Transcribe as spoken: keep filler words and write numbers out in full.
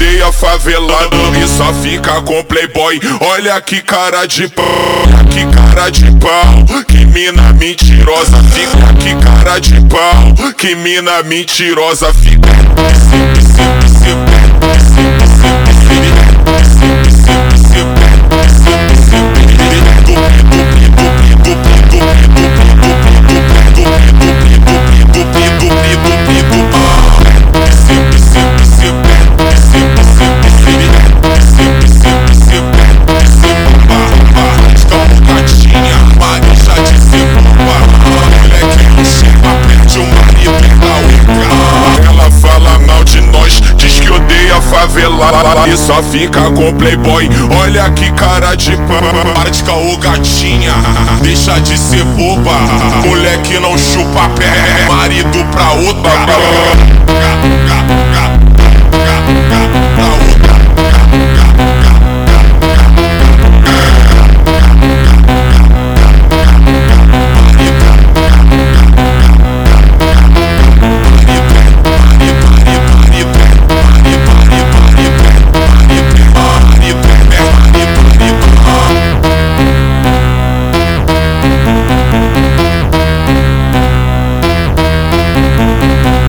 odeia favelado e só fica com playboy. Olha que cara de pau, que cara de pau, que mina mentirosa. Fica que cara de pau, que mina mentirosa. Fica e só fica com playboy. Olha que cara de pau. Para de caô, gatinha, deixa de ser boba. Moleque não chupa pé, marido pra outra.